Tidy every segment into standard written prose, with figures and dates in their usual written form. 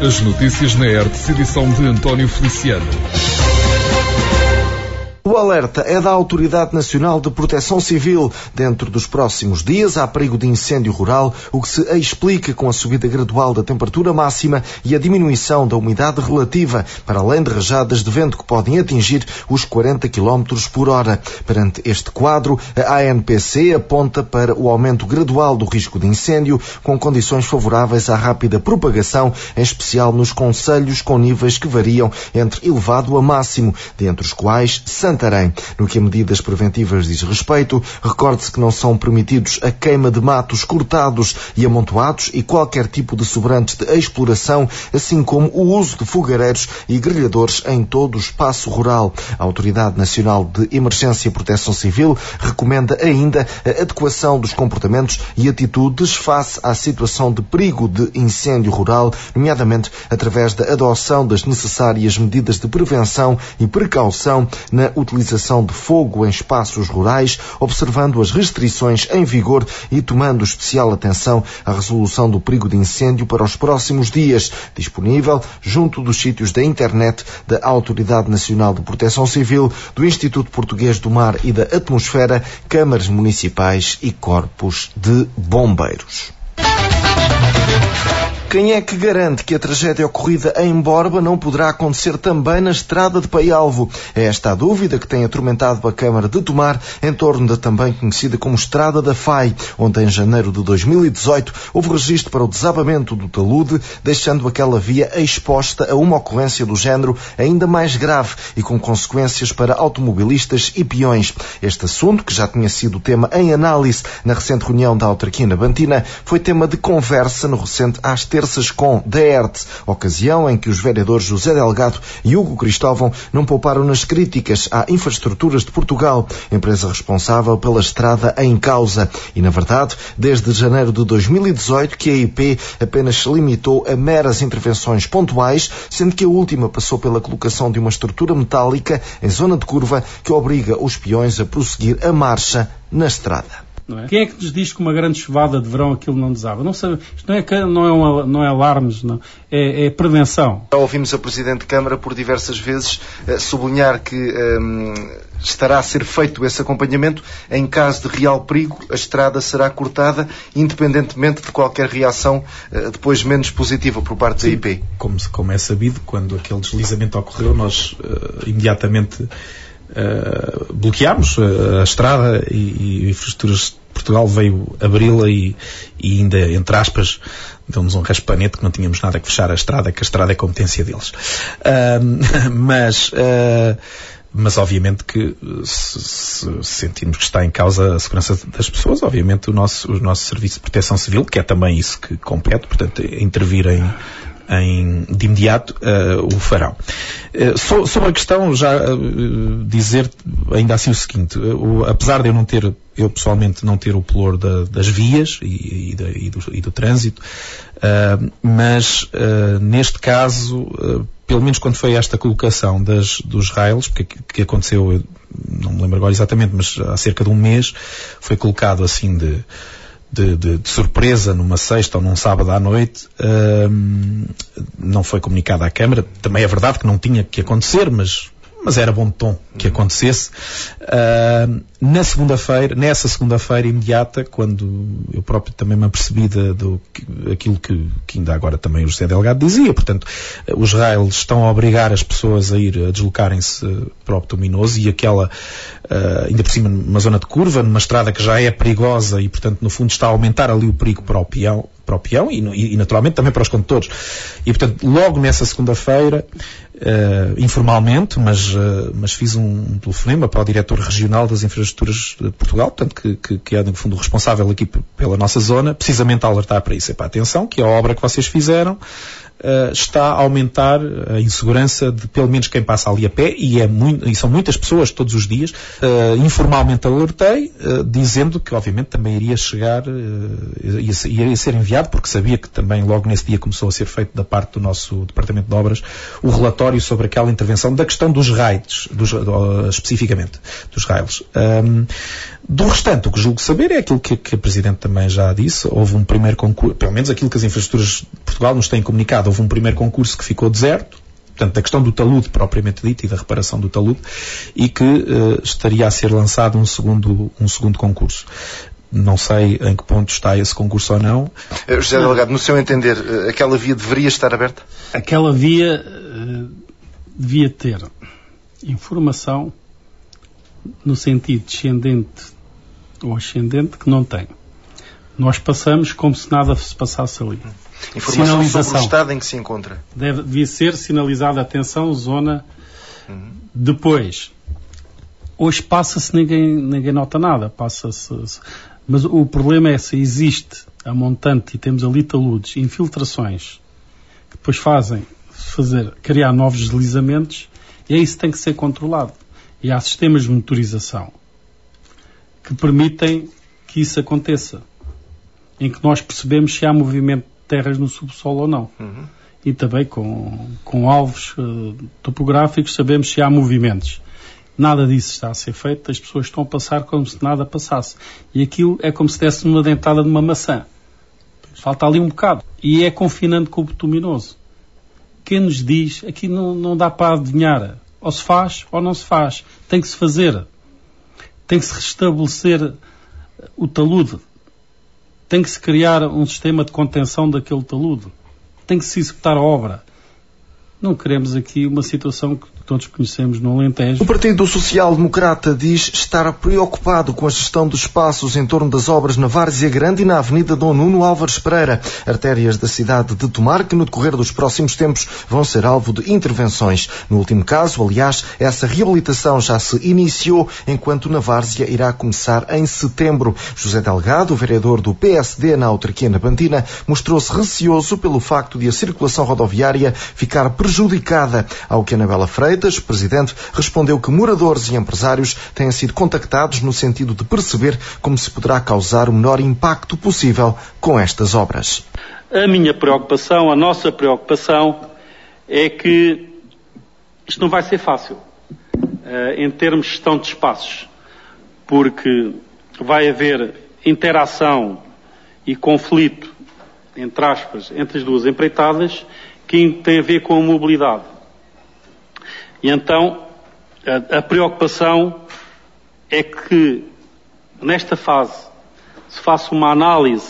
As notícias na ERTE, edição de António Feliciano. O alerta é da Autoridade Nacional de Proteção Civil. Dentro dos próximos dias há perigo de incêndio rural, o que se explica com a subida gradual da temperatura máxima e a diminuição da umidade relativa, para além de rajadas de vento que podem atingir os 40 km por hora. Perante este quadro, a ANPC aponta para o aumento gradual do risco de incêndio, com condições favoráveis à rápida propagação, em especial nos concelhos com níveis que variam entre elevado a máximo, dentre os quais Santarém. No que a medidas preventivas diz respeito, recorde-se que não são permitidos a queima de matos cortados e amontoados e qualquer tipo de sobrantes de exploração, assim como o uso de fogareiros e grelhadores em todo o espaço rural. A Autoridade Nacional de Emergência e Proteção Civil recomenda ainda a adequação dos comportamentos e atitudes face à situação de perigo de incêndio rural, nomeadamente através da adoção das necessárias medidas de prevenção e precaução na utilização de fogo em espaços rurais, observando as restrições em vigor e tomando especial atenção à resolução do perigo de incêndio para os próximos dias, disponível junto dos sítios da internet da Autoridade Nacional de Proteção Civil, do Instituto Português do Mar e da Atmosfera, câmaras municipais e corpos de bombeiros. Quem é que garante que a tragédia ocorrida em Borba não poderá acontecer também na estrada de Paialvo? É esta a dúvida que tem atormentado a Câmara de Tomar em torno da também conhecida como Estrada da Fai, onde em janeiro de 2018 houve registro para o desabamento do talude, deixando aquela via exposta a uma ocorrência do género ainda mais grave e com consequências para automobilistas e peões. Este assunto, que já tinha sido tema em análise na recente reunião da autarquia nabantina, foi tema de conversa no recente às terças com da ERTE, ocasião em que os vereadores José Delgado e Hugo Cristóvão não pouparam nas críticas à Infraestruturas de Portugal, empresa responsável pela estrada em causa. E, na verdade, desde janeiro de 2018 que a IP apenas se limitou a meras intervenções pontuais, sendo que a última passou pela colocação de uma estrutura metálica em zona de curva que obriga os peões a prosseguir a marcha na estrada. Não é? Quem é que nos diz que uma grande chuvada de verão aquilo não desaba? Não sabe, isto não é alarmes, não, é prevenção. Ouvimos a Presidente de Câmara por diversas vezes sublinhar que estará a ser feito esse acompanhamento. Em caso de real perigo, a estrada será cortada, independentemente de qualquer reação depois menos positiva por parte da IP. Como é sabido, quando aquele deslizamento ocorreu, nós imediatamente bloqueámos a estrada e Infraestruturas de Portugal veio abri-la e ainda, entre aspas, deu-nos um raspanete que não tínhamos nada que fechar a estrada, que a estrada é competência deles. Mas obviamente que se sentirmos que está em causa a segurança das pessoas, obviamente o nosso Serviço de Proteção Civil, que é também isso que compete, portanto, intervir de imediato o farão. Sobre a questão, já dizer ainda assim o seguinte, apesar de eu pessoalmente não ter o pelour das vias e do trânsito, mas neste caso, pelo menos quando foi esta colocação dos rails, que aconteceu, eu não me lembro agora exatamente, mas há cerca de um mês, foi colocado assim de surpresa numa sexta ou num sábado à noite, não foi comunicado à Câmara. Também é verdade que não tinha que acontecer, mas era bom tom que acontecesse. Nessa segunda-feira imediata, quando eu próprio também me apercebi daquilo que ainda agora também o José Delgado dizia, portanto, os rails estão a obrigar as pessoas a deslocarem-se para o Betuminoso e aquela, ainda por cima numa zona de curva, numa estrada que já é perigosa e, portanto, no fundo está a aumentar ali o perigo para o peão e naturalmente também para os condutores. E, portanto, logo nessa segunda-feira, informalmente, mas fiz um telefonema para o diretor regional das Infraestruturas de Portugal, portanto, que é, no fundo, o responsável aqui pela nossa zona, precisamente a alertar para isso. Atenção, que a obra que vocês fizeram está a aumentar a insegurança de pelo menos quem passa ali a pé, e são muitas pessoas todos os dias. Informalmente alertei, dizendo que obviamente também iria chegar, iria ser enviado, porque sabia que também logo nesse dia começou a ser feito da parte do nosso Departamento de Obras o relatório sobre aquela intervenção da questão dos raids, especificamente dos rails. Do restante, o que julgo saber é aquilo que a Presidente também já disse. Houve um primeiro concurso, pelo menos aquilo que as Infraestruturas de Portugal nos têm comunicado. Houve um primeiro concurso que ficou deserto, portanto, da questão do talude propriamente dito e da reparação do talude, e que estaria a ser lançado um segundo concurso. Não sei em que ponto está esse concurso ou não. José Delegado, no seu entender, aquela via deveria estar aberta? Aquela via devia ter informação no sentido descendente ou ascendente que não tem. Nós passamos como se nada se passasse ali. Informação sobre o estado em que se encontra. Devia ser sinalizada, atenção, zona. Depois, hoje passa-se, ninguém nota nada, passa-se. Mas o problema é se existe a montante e temos ali taludes, infiltrações, que depois criar novos deslizamentos, e isso tem que ser controlado. E há sistemas de motorização que permitem que isso aconteça, em que nós percebemos se há movimento de terras no subsolo ou não. E também com alvos topográficos sabemos se há movimentos. Nada disso está a ser feito, as pessoas estão a passar como se nada passasse. E aquilo é como se desse uma dentada de uma maçã. Falta ali um bocado. E é confinante com o bituminoso. Quem nos diz, aqui não dá para adivinhar. Ou se faz ou não se faz. Tem que se fazer. Tem que se restabelecer o talude. Tem que se criar um sistema de contenção daquele talude. Tem que se executar a obra. Não queremos aqui uma situação que todos conhecemos no Alentejo. O Partido Social Democrata diz estar preocupado com a gestão dos espaços em torno das obras na Várzea Grande e na Avenida Dom Nuno Álvares Pereira, artérias da cidade de Tomar, que no decorrer dos próximos tempos vão ser alvo de intervenções. No último caso, aliás, essa reabilitação já se iniciou, enquanto na Várzea irá começar em setembro. José Delgado, vereador do PSD na autarquia nabantina, mostrou-se receoso pelo facto de a circulação rodoviária ficar prejudicada, ao que Anabela Freitas, presidente, respondeu que moradores e empresários têm sido contactados no sentido de perceber como se poderá causar o menor impacto possível com estas obras. A minha preocupação, a nossa preocupação, é que isto não vai ser fácil em termos de gestão de espaços, porque vai haver interação e conflito, entre aspas, entre as duas empreitadas, que tem a ver com a mobilidade. E então, a preocupação é que, nesta fase, se faça uma análise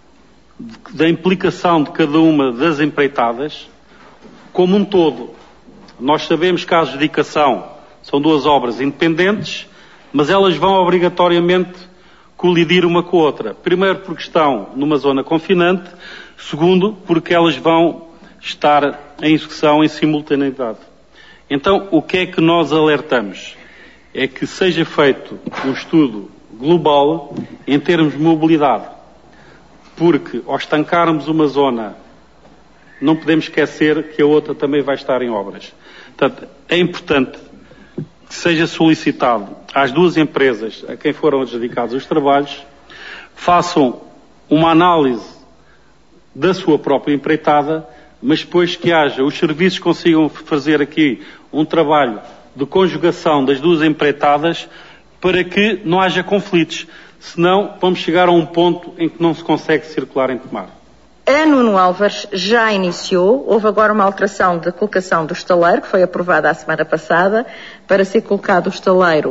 da implicação de cada uma das empreitadas como um todo. Nós sabemos que a adjudicação são duas obras independentes, mas elas vão obrigatoriamente colidir uma com a outra. Primeiro, porque estão numa zona confinante. Segundo, porque elas vão estar em execução em simultaneidade. Então, o que é que nós alertamos? É que seja feito um estudo global em termos de mobilidade. Porque, ao estancarmos uma zona, não podemos esquecer que a outra também vai estar em obras. Portanto, é importante que seja solicitado às duas empresas a quem foram adjudicados os trabalhos, façam uma análise da sua própria empreitada, mas depois que haja, os serviços consigam fazer aqui um trabalho de conjugação das duas empreitadas para que não haja conflitos. Senão, vamos chegar a um ponto em que não se consegue circular em Tomar. A Nuno Álvares já iniciou, houve agora uma alteração da colocação do estaleiro, que foi aprovada a semana passada, para ser colocado o estaleiro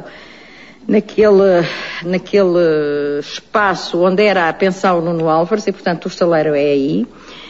naquele espaço onde era a pensão Nuno Álvares, e portanto o estaleiro é aí.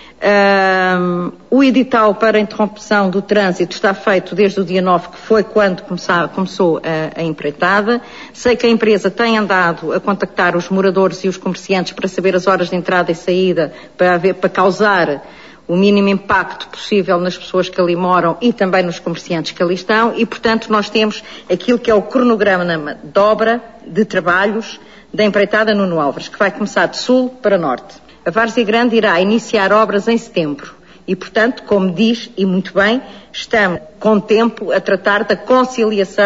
O edital para a interrupção do trânsito está feito desde o dia 9, que foi quando começou a empreitada. Sei que a empresa tem andado a contactar os moradores e os comerciantes para saber as horas de entrada e saída, para causar o mínimo impacto possível nas pessoas que ali moram e também nos comerciantes que ali estão, e portanto nós temos aquilo que é o cronograma de obra, de trabalhos da empreitada Nuno Álvares, que vai começar de sul para norte. A Várzea Grande irá iniciar obras em setembro e, portanto, como diz, e muito bem, estamos com tempo a tratar da conciliação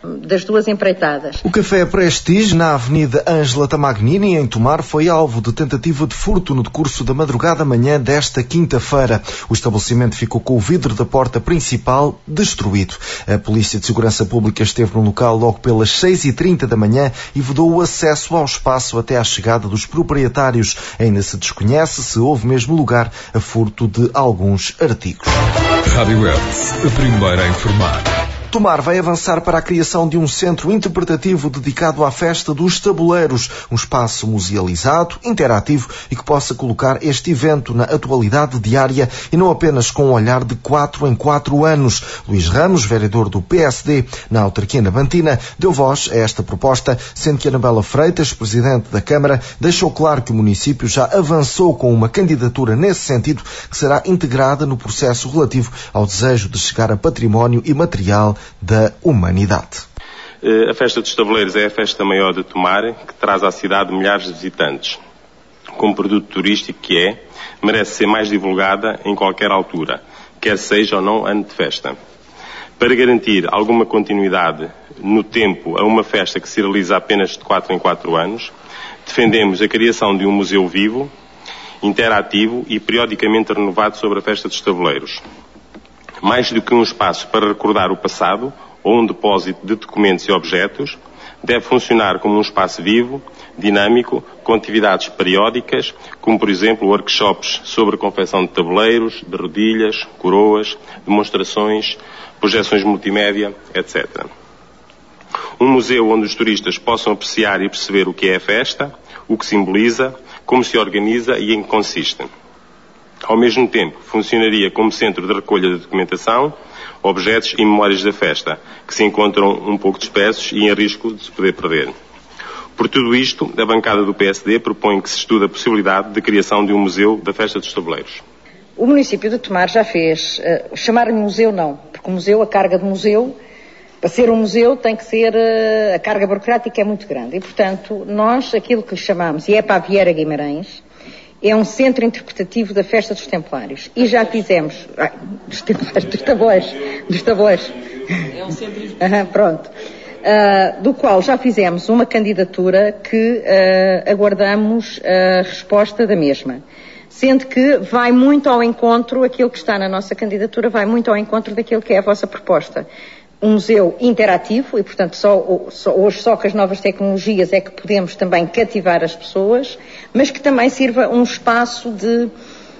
das duas empreitadas. O Café Prestige, na Avenida Ângela Tamagnini, em Tomar, foi alvo de tentativa de furto no decurso da madrugada manhã desta quinta-feira. O estabelecimento ficou com o vidro da porta principal destruído. A Polícia de Segurança Pública esteve no local logo pelas 6h30 da manhã e vedou o acesso ao espaço até à chegada dos proprietários. Ainda se desconhece se houve mesmo lugar a furto de alguns artigos. Rádio Hertz, a primeira a informar. Tomar vai avançar para a criação de um centro interpretativo dedicado à festa dos tabuleiros, um espaço musealizado, interativo e que possa colocar este evento na atualidade diária e não apenas com um olhar de 4 em 4 anos. Luís Ramos, vereador do PSD na autarquia nabantina, deu voz a esta proposta, sendo que Anabela Freitas, presidente da Câmara, deixou claro que o município já avançou com uma candidatura nesse sentido, que será integrada no processo relativo ao desejo de chegar a património imaterial da humanidade. A Festa dos Tabuleiros é a festa maior de Tomar, que traz à cidade milhares de visitantes. Como produto turístico que é, merece ser mais divulgada em qualquer altura, quer seja ou não ano de festa. Para garantir alguma continuidade no tempo a uma festa que se realiza apenas de 4 em 4 anos, defendemos a criação de um museu vivo, interativo e periodicamente renovado sobre a Festa dos Tabuleiros. Mais do que um espaço para recordar o passado ou um depósito de documentos e objetos, deve funcionar como um espaço vivo, dinâmico, com atividades periódicas, como por exemplo workshops sobre confecção de tabuleiros, de rodilhas, coroas, demonstrações, projeções multimédia, etc. Um museu onde os turistas possam apreciar e perceber o que é a festa, o que simboliza, como se organiza e em que consiste. Ao mesmo tempo, funcionaria como centro de recolha de documentação, objetos e memórias da festa, que se encontram um pouco dispersos e em risco de se poder perder. Por tudo isto, a bancada do PSD propõe que se estude a possibilidade de criação de um museu da Festa dos Tabuleiros. O município de Tomar já fez, chamar-lhe museu não, porque o museu, a carga de museu, para ser um museu tem que ser, a carga burocrática é muito grande e, portanto, nós, aquilo que lhe chamamos, e é para a Vieira Guimarães, é um centro interpretativo da Festa dos Templários. E já fizemos... dos tabuleiros. É um centro pronto. Do qual já fizemos uma candidatura que aguardamos a resposta da mesma. Sendo que vai muito ao encontro, aquilo que está na nossa candidatura vai muito ao encontro daquilo que é a vossa proposta. Um museu interativo e, portanto, hoje só com as novas tecnologias é que podemos também cativar as pessoas, mas que também sirva um espaço de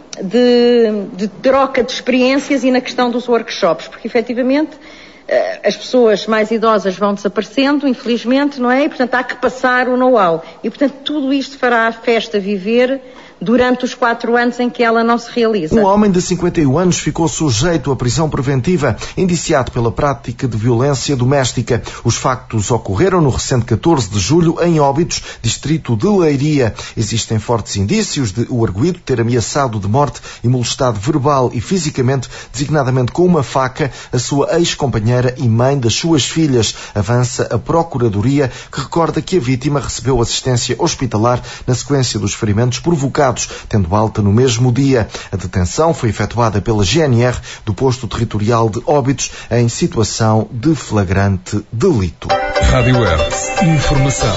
troca de experiências e na questão dos workshops, porque efetivamente as pessoas mais idosas vão desaparecendo, infelizmente, não é? E, portanto, há que passar o know-how. E, portanto, tudo isto fará a festa viver durante os 4 anos em que ela não se realiza. Um homem de 51 anos ficou sujeito à prisão preventiva, indiciado pela prática de violência doméstica. Os factos ocorreram no recente 14 de julho em Óbidos, distrito de Leiria. Existem fortes indícios de o arguido ter ameaçado de morte e molestado verbal e fisicamente, designadamente com uma faca, a sua ex-companheira e mãe das suas filhas. Avança a Procuradoria, que recorda que a vítima recebeu assistência hospitalar na sequência dos ferimentos provocados, tendo alta no mesmo dia. A detenção foi efetuada pela GNR do posto territorial de Óbidos em situação de flagrante delito. Rádio Hertz, informação.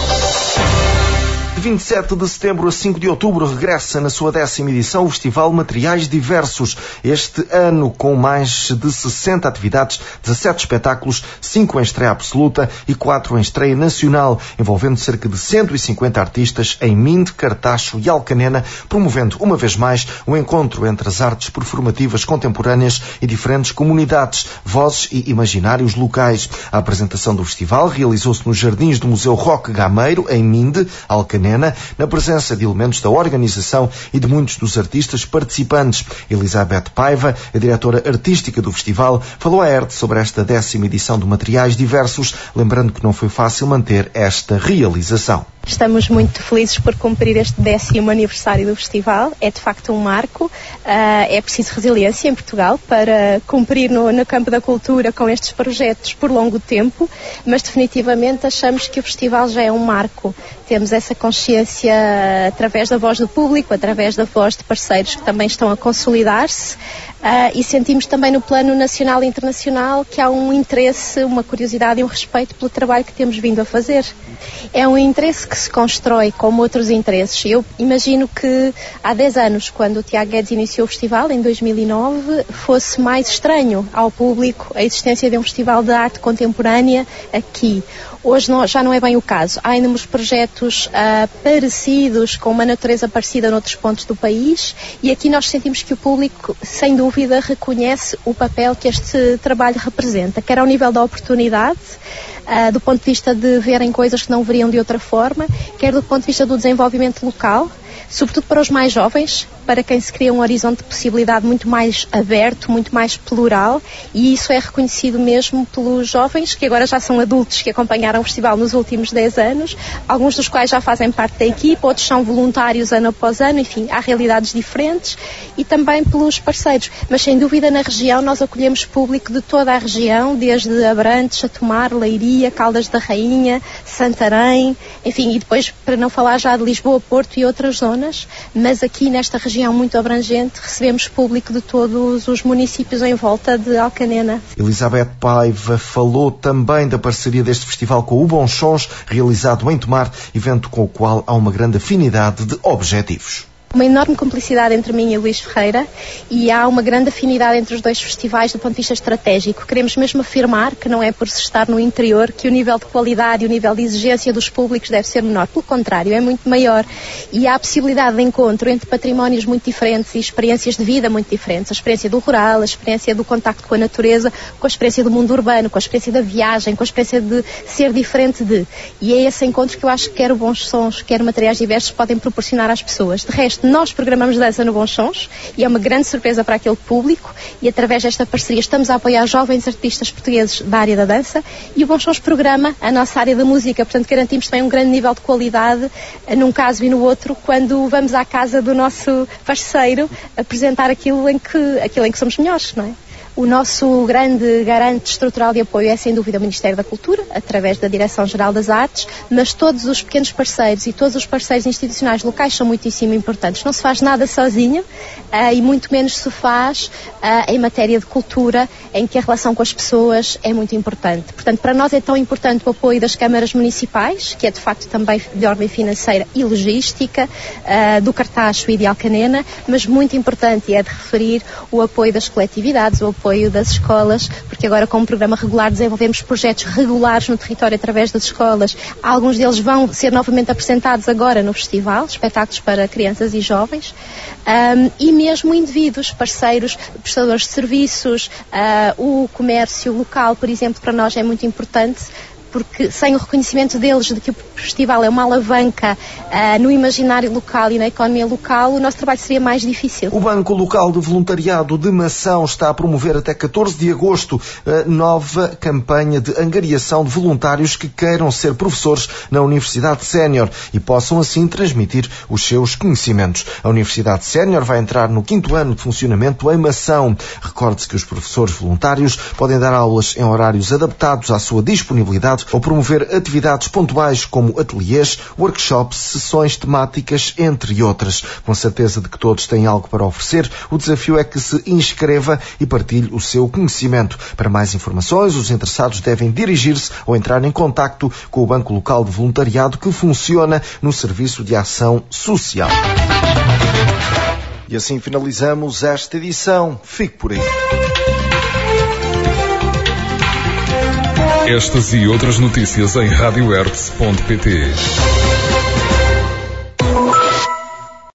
De 27 de setembro a 5 de outubro regressa na sua 10ª edição o Festival Materiais Diversos. Este ano com mais de 60 atividades, 17 espetáculos, 5 em estreia absoluta e 4 em estreia nacional, envolvendo cerca de 150 artistas em Minde, Cartacho e Alcanena, promovendo uma vez mais o encontro entre as artes performativas contemporâneas e diferentes comunidades, vozes e imaginários locais. A apresentação do festival realizou-se nos jardins do Museu Roque Gameiro, em Minde, Alcanena, na presença de elementos da organização e de muitos dos artistas participantes. Elizabeth Paiva, a diretora artística do festival, falou à Hertz sobre esta 10ª edição de Materiais Diversos, lembrando que não foi fácil manter esta realização. Estamos muito felizes por cumprir este 10º aniversário do festival. É de facto um marco. É preciso resiliência em Portugal para cumprir no campo da cultura com estes projetos por longo tempo, mas definitivamente achamos que o festival já é um marco. Temos essa consciência através da voz do público, através da voz de parceiros que também estão a consolidar-se e sentimos também no plano nacional e internacional que há um interesse, uma curiosidade e um respeito pelo trabalho que temos vindo a fazer. É um interesse que se constrói como outros interesses. Eu imagino que há 10 anos, quando o Tiago Guedes iniciou o festival, em 2009, fosse mais estranho ao público a existência de um festival de arte contemporânea aqui. Hoje já não é bem o caso. Há inúmeros projetos parecidos, com uma natureza parecida noutros pontos do país, e aqui nós sentimos que o público, sem dúvida, reconhece o papel que este trabalho representa, quer ao nível da oportunidade, do ponto de vista de verem coisas que não veriam de outra forma, quer do ponto de vista do desenvolvimento local, sobretudo para os mais jovens, para quem se cria um horizonte de possibilidade muito mais aberto, muito mais plural, e isso é reconhecido mesmo pelos jovens, que agora já são adultos, que acompanharam o festival nos últimos 10 anos, alguns dos quais já fazem parte da equipa, outros são voluntários ano após ano, enfim, há realidades diferentes, e também pelos parceiros. Mas sem dúvida na região nós acolhemos público de toda a região, desde Abrantes a Tomar, Leiria, Caldas da Rainha, Santarém, enfim, e depois, para não falar já de Lisboa, Porto e outras zonas, mas aqui nesta região muito abrangente recebemos público de todos os municípios em volta de Alcanena. Elizabeth Paiva falou também da parceria deste festival com o Bons Sons, realizado em Tomar, evento com o qual há uma grande afinidade de objetivos. Uma enorme cumplicidade entre mim e o Luís Ferreira, e há uma grande afinidade entre os dois festivais do ponto de vista estratégico. Queremos mesmo afirmar que não é por se estar no interior que o nível de qualidade e o nível de exigência dos públicos deve ser menor. Pelo contrário, é muito maior. E há a possibilidade de encontro entre patrimónios muito diferentes e experiências de vida muito diferentes. A experiência do rural, a experiência do contacto com a natureza, com a experiência do mundo urbano, com a experiência da viagem, com a experiência de ser diferente de. E é esse encontro que eu acho que quer o Bons Sons, quer materiais diversos podem proporcionar às pessoas. De resto, nós programamos dança no Bons Sons e é uma grande surpresa para aquele público, e através desta parceria estamos a apoiar jovens artistas portugueses da área da dança, e o Bons Sons programa a nossa área da música, portanto garantimos também um grande nível de qualidade num caso e no outro, quando vamos à casa do nosso parceiro apresentar aquilo em que somos melhores, não é? O nosso grande garante estrutural de apoio é, sem dúvida, o Ministério da Cultura, através da Direção-Geral das Artes, mas todos os pequenos parceiros e todos os parceiros institucionais locais são muitíssimo importantes. Não se faz nada sozinho e muito menos se faz em matéria de cultura, em que a relação com as pessoas é muito importante. Portanto, para nós é tão importante o apoio das câmaras municipais, que é de facto também de ordem financeira e logística, do Cartacho e de Alcanena, mas muito importante é de referir o apoio das coletividades, o apoio das escolas, porque agora com um programa regular desenvolvemos projetos regulares no território através das escolas. Alguns deles vão ser novamente apresentados agora no festival, espetáculos para crianças e jovens, e mesmo indivíduos, parceiros, prestadores de serviços, o comércio local, por exemplo, para nós é muito importante, porque sem o reconhecimento deles de que o festival é uma alavanca no imaginário local e na economia local, o nosso trabalho seria mais difícil. O Banco Local de Voluntariado de Mação está a promover até 14 de agosto a nova campanha de angariação de voluntários que queiram ser professores na Universidade Sénior e possam assim transmitir os seus conhecimentos. A Universidade Sénior vai entrar no 5º ano de funcionamento em Mação. Recorde-se que os professores voluntários podem dar aulas em horários adaptados à sua disponibilidade ou promover atividades pontuais como ateliês, workshops, sessões temáticas, entre outras. Com certeza de que todos têm algo para oferecer, o desafio é que se inscreva e partilhe o seu conhecimento. Para mais informações, os interessados devem dirigir-se ou entrar em contacto com o Banco Local de Voluntariado, que funciona no Serviço de Ação Social. E assim finalizamos esta edição. Fique por aí. Estas e outras notícias em radiohertz.pt.